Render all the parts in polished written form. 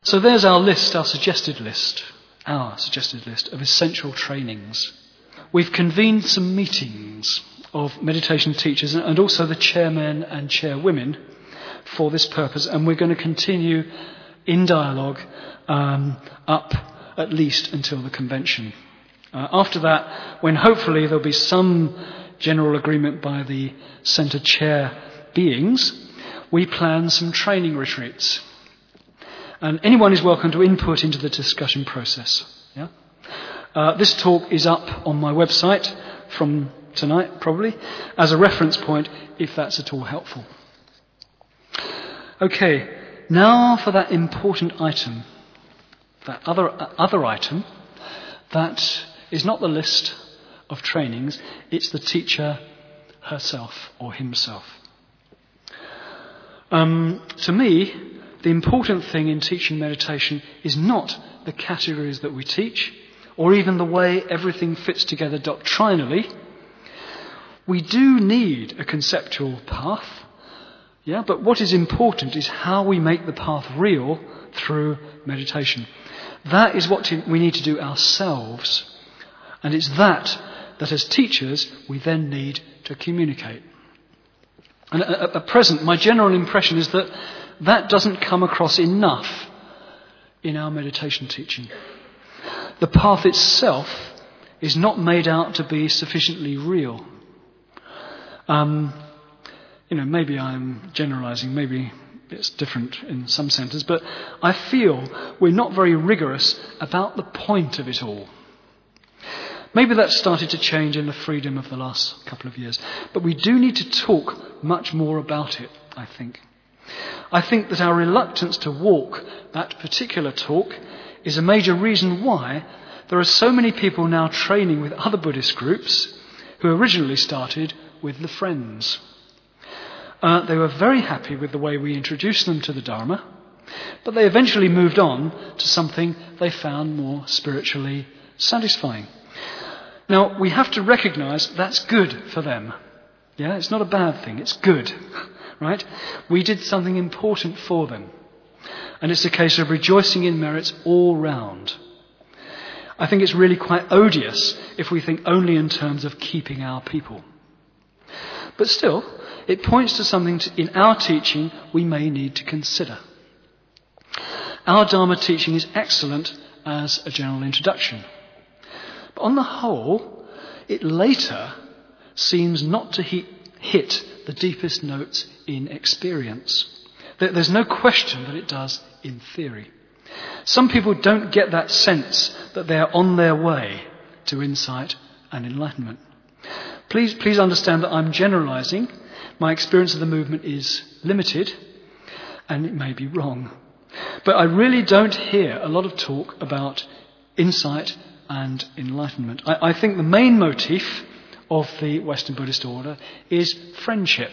So there's our suggested list of essential trainings. We've convened some meetings of meditation teachers and also the chairmen and chairwomen for this purpose, and we're going to continue in dialogue up at least until the convention. After that, when hopefully there'll be some general agreement by the centre chair beings, we plan some training retreats. And anyone is welcome to input into the discussion process. Yeah? This talk is up on my website from tonight, probably, as a reference point, if that's at all helpful. Okay, now for that important item, that other item, that is not the list of trainings, it's the teacher herself or himself. To me, the important thing in teaching meditation is not the categories that we teach, or even the way everything fits together doctrinally. We do need a conceptual path, but what is important is how we make the path real through meditation. That is what we need to do ourselves, and it's that as teachers we then need to communicate. And at present, my general impression is that doesn't come across enough in our meditation teaching. The path itself is not made out to be sufficiently real. Maybe I'm generalising, maybe it's different in some centres, but I feel we're not very rigorous about the point of it all. Maybe that's started to change in the freedom of the last couple of years, but we do need to talk much more about it, I think. I think that our reluctance to walk that particular talk is a major reason why there are so many people now training with other Buddhist groups who originally started with the Friends. They were very happy with the way we introduced them to the Dharma, but they eventually moved on to something they found more spiritually satisfying. Now, we have to recognise that's good for them. Yeah, it's not a bad thing, it's good. Right? We did something important for them. And it's a case of rejoicing in merits all round. I think it's really quite odious if we think only in terms of keeping our people. But still, it points to something in our teaching we may need to consider. Our Dharma teaching is excellent as a general introduction. But on the whole, it later seems not to hit the deepest notes in experience. There's no question that it does in theory. Some people don't get that sense that they're on their way to insight and enlightenment. Please understand that I'm generalising. My experience of the movement is limited, and it may be wrong. But I really don't hear a lot of talk about insight and enlightenment. I think the main motif of the Western Buddhist order is friendship.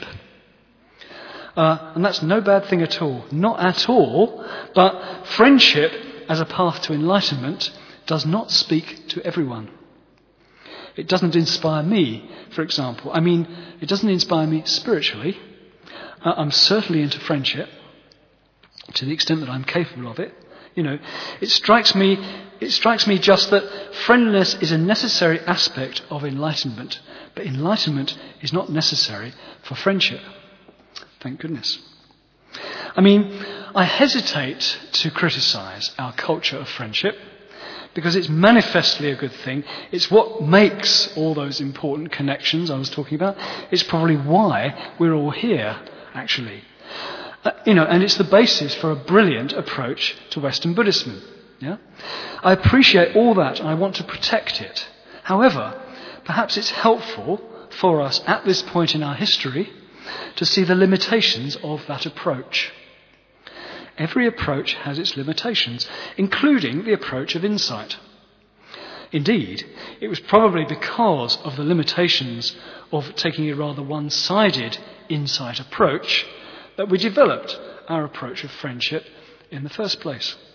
And that's no bad thing at all. Not at all. But friendship as a path to enlightenment does not speak to everyone. It doesn't inspire me, for example. It doesn't inspire me spiritually. I'm certainly into friendship to the extent that I'm capable of it. It strikes me just that friendliness is a necessary aspect of enlightenment, but enlightenment is not necessary for friendship. Thank goodness. I hesitate to criticise our culture of friendship because it's manifestly a good thing. It's what makes all those important connections I was talking about. It's probably why we're all here, actually. And it's the basis for a brilliant approach to Western Buddhism. Yeah? I appreciate all that and I want to protect it. However, perhaps it's helpful for us at this point in our history to see the limitations of that approach. Every approach has its limitations, including the approach of insight. Indeed, it was probably because of the limitations of taking a rather one-sided insight approach that we developed our approach of friendship in the first place.